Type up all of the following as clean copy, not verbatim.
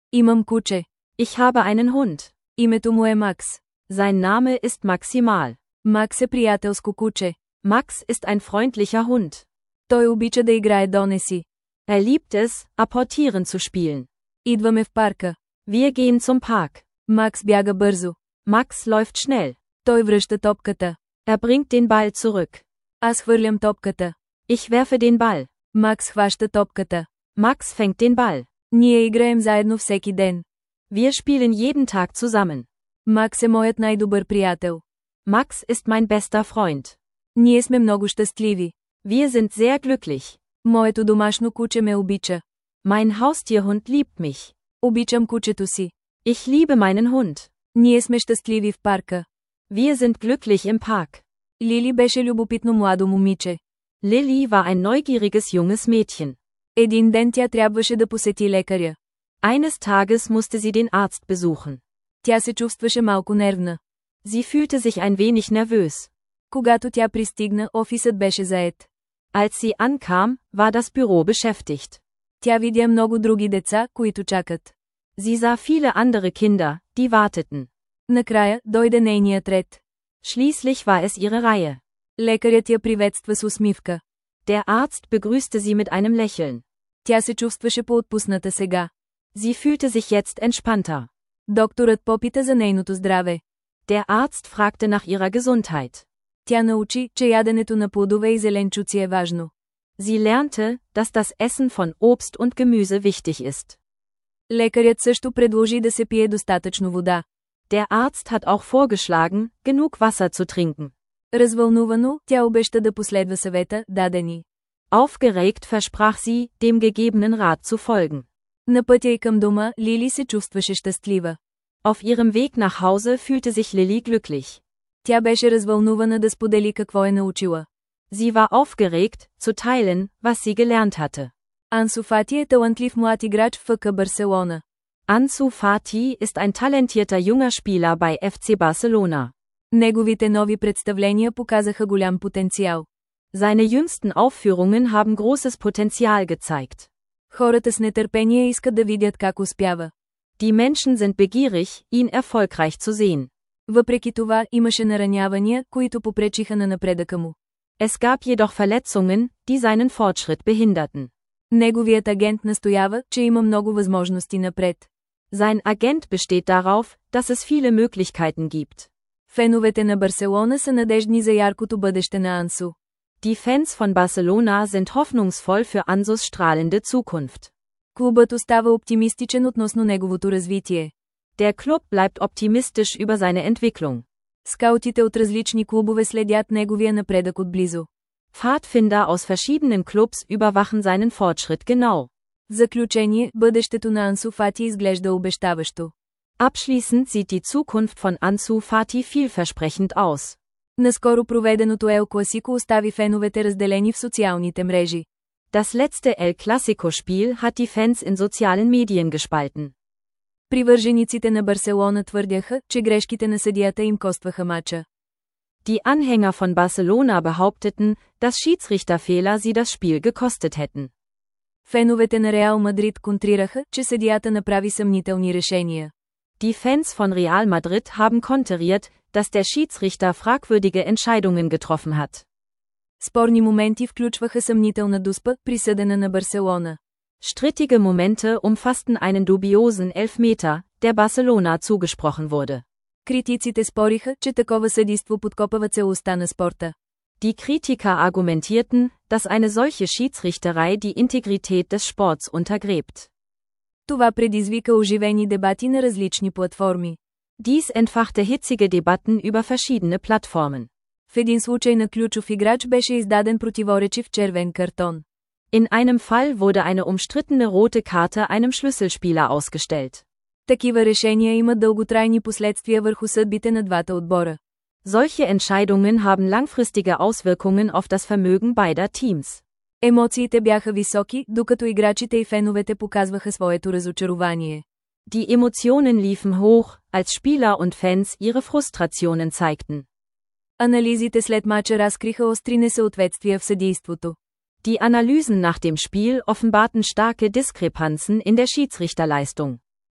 Имам куче. Ich habe einen Hund. Името му е Макс. Sein Name ist Maximal. Макс е приятелско куче. Max ist ein freundlicher Hund. Той обича да играе донеси. Er liebt es, apportieren zu spielen. Идваме в парка. Wir gehen zum Park. Макс бяга бързо. Max läuft schnell. Той връща топката. Er bringt den Ball zurück. Аз хвърлям топката. Ich werfe den Ball. Макс хваща топката. Max fängt den Ball. Ние играем заедно всеки ден. Wir spielen jeden Tag zusammen. Макс е моят най-добър приятел. Max ist mein bester Freund. Ние сме много щастливи. Wir sind sehr glücklich. Моето домашно куче ме обича. Mein Haustierhund liebt mich. Обичам кучето си. Ich liebe meinen Hund. Ние сме щастливи в парка. Wir sind glücklich im Park. Лили беше любопитно младо момиче. Lilly war ein neugieriges junges Mädchen. Един ден тя трябваше да посети лекаря. Eines Tages musste sie den Arzt besuchen. Тя се чувстваше малко нервна. Sie fühlte sich ein wenig nervös. Когато тя пристигна, офисът беше заед. Als sie ankam, war das Büro beschäftigt. Тя видя много други деца, които чакат. Sie sah viele andere Kinder, die warteten. Накрая, дойде нейният ред. Schließlich war es ihre Reihe. Лекарят я приветства с усмивка. Der Arzt begrüßte sie mit einem Lächeln. Тя се чувстваше поотпусната сега. Sie fühlte sich jetzt entspannter. Докторът попита за нейното здраве. Der Arzt fragte nach ihrer Gesundheit. Тя научи, че яденето на плодове и зеленчуци е важно. Sie lernte, dass das Essen von Obst und Gemüse wichtig ist. Лекарят също предложи да се пие достатъчно вода. Der Arzt hat auch vorgeschlagen, genug Wasser zu trinken. Развълнувано, тя обеща да последва съвета, дадени. Aufgeregt versprach sie, dem gegebenen Rat zu folgen. На пътя й към дома, Лили се чувстваше щастлива. Auf ihrem Weg nach Hause fühlte sich Lilly glücklich. Тя беше развълнувана да сподели какво е научила. Sie war aufgeregt, zu teilen, was sie gelernt hatte. Ансу Фати е талантлив млад играч в ФК Барселона. Ansu Fati ist ein talentierter junger Spieler bei FC Barcelona. Неговите нови представления показаха голям потенциал. Seine jüngsten Aufführungen haben großes Potenzial gezeigt. Хората с нетърпение искат да видят как успява. Die Menschen sind begierig, ihn erfolgreich zu sehen. Въпреки това, имаше наранявания, които попречиха на напредъка му. Es gab jedoch Verletzungen, die seinen Fortschritt behinderten. Неговият агент настоява, че има много възможности напред. Sein Agent besteht darauf, dass es viele Möglichkeiten gibt. Феновете на Барселона са надеждни за яркото бъдеще на Ансу. Die Fans von Barcelona sind hoffnungsvoll für Ansus strahlende Zukunft. Клубът остава оптимистичен относно неговото развитие. Der Club bleibt optimistisch über seine Entwicklung. Скаутите от различни клубове следят неговия напредък отблизо. Pfadfinder aus verschiedenen Clubs überwachen seinen Fortschritt genau. В заключение, бъдещето на Ансу Фати изглежда обещаващо. Abschließend sieht die Zukunft von Ansu Fati vielversprechend aus. Наскоро проведеното Ел Класико остави феновете разделени в социалните мрежи. Das letzte El Clasico-Spiel hat die Fans in sozialen Medien gespalten. Привържениците на Барселона твърдяха, че грешките на съдията им костваха мача. Die Anhänger von Barcelona behaupteten, dass Schiedsrichterfehler sie das Spiel gekostet hätten. Феновете на Реал Мадрид контрираха, че съдията направи съмнителни решения. Die Fans von Real Madrid haben konteriert, dass der Schiedsrichter fragwürdige Entscheidungen getroffen hat. Спорни моменти включваха съмнителна дуспа, присъдена на Барселона. Strittige Momente umfassten einen dubiosen Elfmeter, der Barcelona zugesprochen wurde. Критиците спориха, че такова съдийство подкопава целостта на спорта. Die Kritiker argumentierten, dass eine solche Schiedsrichterei die Integrität des Sports untergräbt. Това предизвика оживени дебати на различни платформи. Dies entfachte hitzige Debatten über verschiedene Plattformen. В един случай на ключов играч беше издаден противоречив червен картон. In einem Fall wurde eine umstrittene rote Karte einem Schlüsselspieler ausgestellt. Такива решения имат дълготрайни последствия върху съдбите на двата отбора. Solche Entscheidungen haben langfristige Auswirkungen auf das Vermögen beider Teams. Емоциите бяха високи, докато играчите и феновете показваха своето разочарование. Die Emotionen liefen hoch, als Spieler und Fans ihre Frustrationen zeigten. Анализите след мача разкриха остри несъответствия в съдийството. Die Analysen nach dem Spiel offenbarten starke Diskrepanzen in der Schiedsrichterleistung.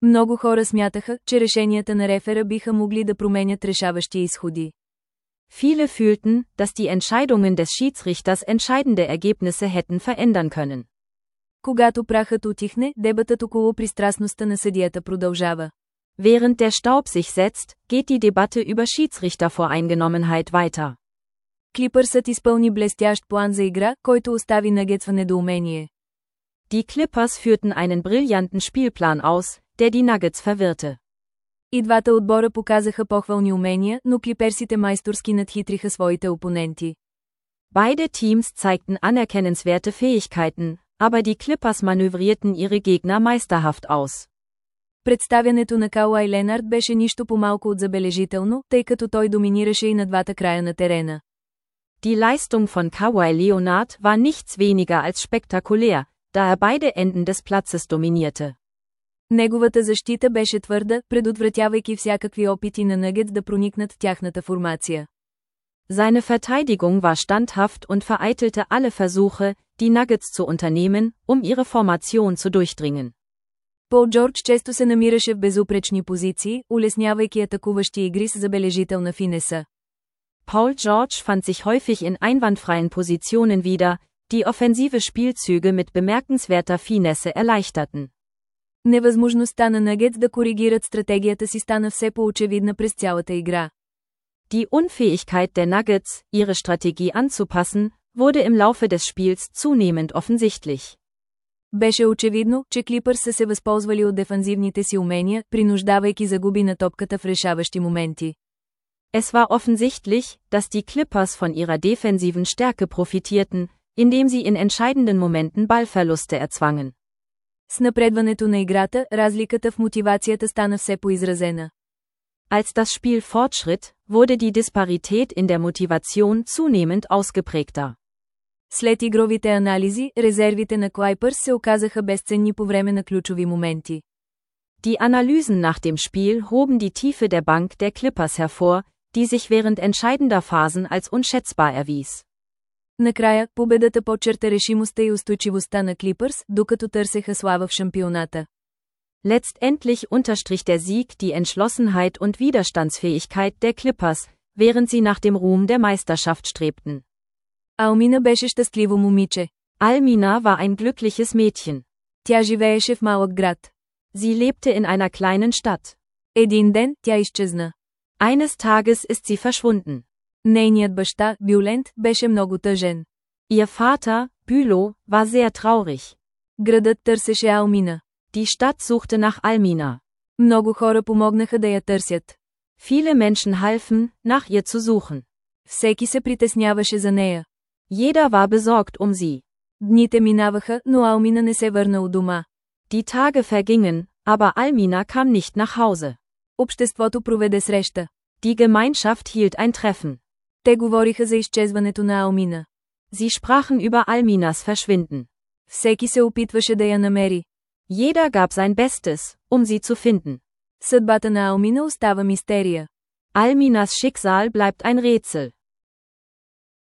Много хора смятаха, че решенията на рефера биха могли да променят решаващи изходи. Viele fühlten, dass die Entscheidungen des Schiedsrichters entscheidende Ergebnisse hätten verändern können. Когато прахът утихне, дебатът около пристрастността на съдията продължава. Während der Staub sich setzt, geht die Debatte über Schiedsrichtervoreingenommenheit weiter. Клипърсът изпълни блестящ план за игра, който остави Нагетс в недоумение. Die Clippers führten einen brillanten Spielplan aus, der die Nuggets verwirrte. И двата отбора показаха похвални умения, но клиперсите майсторски надхитриха своите опоненти. Beide Teams zeigten anerkennenswerte Fähigkeiten, aber die Clippers manövrierten ihre Gegner meisterhaft aus. Представянето на Кауай Ленард беше нищо по-малко от забележително, тъй като той доминираше и на двата края на терена. Die Leistung von Kawhi Leonard war nichts weniger als spektakulär, da er beide Enden des Platzes dominierte. Неговата защита беше твърда, предотвратявайки всякакви опити на Нъгетс да проникнат в тяхната формация. Seine Verteidigung war standhaft und vereitelte alle Versuche, die Nuggets zu unternehmen, ihre Formation zu durchdringen. Пол Джордж често се намираше в безупречни позиции, улеснявайки атакуващи игри с забележителна финеса. Paul George fand sich häufig in einwandfreien Positionen wieder, die offensive Spielzüge mit bemerkenswerter Finesse erleichterten. Невъзможността на Нъгетс да коригират стратегията си стана все по-очевидна през цялата игра. Die Unfähigkeit der Nuggets, ihre Strategie anzupassen, wurde im Laufe des Spiels zunehmend offensichtlich. Беше очевидно, че Клипърс са се възползвали от дефанзивните си умения, принуждавайки загуби на топката в решаващи моменти. Es war offensichtlich, dass die Clippers von ihrer defensiven Stärke profitierten, indem sie in entscheidenden Momenten Ballverluste erzwangen. С напредването на играта, разликата в мотивацията стана все по-изразена. Als das Spiel fortschritt, wurde die Disparität in der Motivation zunehmend ausgeprägter. След игровите анализи, резервите на Клайпърс се оказаха безценни по време на ключови моменти. Die Analysen nach dem Spiel hoben die Tiefe der Bank der Clippers hervor, die sich während entscheidender Phasen als unschätzbar erwies. Накрая, победата подчерта решимостта и устойчивостта на Клипърс, докато търсеха слава в шампионата. Letztendlich unterstrich der Sieg die Entschlossenheit und Widerstandsfähigkeit der Clippers, während sie nach dem Ruhm der Meisterschaft strebten. Алмина беше щастливо момиче. Almina war ein glückliches Mädchen. Тя живееше в малък град. Sie lebte in einer kleinen Stadt. Един ден, тя изчезна. Eines Tages ist sie verschwunden. Нейният баща, Бюлент, беше много тъжен. Ihr Vater, Bülow, war sehr traurig. Градът търсеше Алмина. Die Stadt suchte nach Almina. Много хора помогнаха да я търсят. Viele Menschen halfen, nach ihr zu suchen. Всеки се притесняваше за нея. Jeder war besorgt sie. Дните минаваха, но Алмина не се върна у дома. Die Tage vergingen, aber Almina kam nicht nach Hause. Обществото проведе среща. Die Gemeinschaft hielt ein Treffen. Те говориха за изчезването на Алмина. Sie sprachen über Alminas Verschwinden. Всеки се опитваше да я намери. Jeder gab sein Bestes, sie zu finden. Съдбата на Алмина остава мистерия. Alminas Schicksal bleibt ein Rätsel.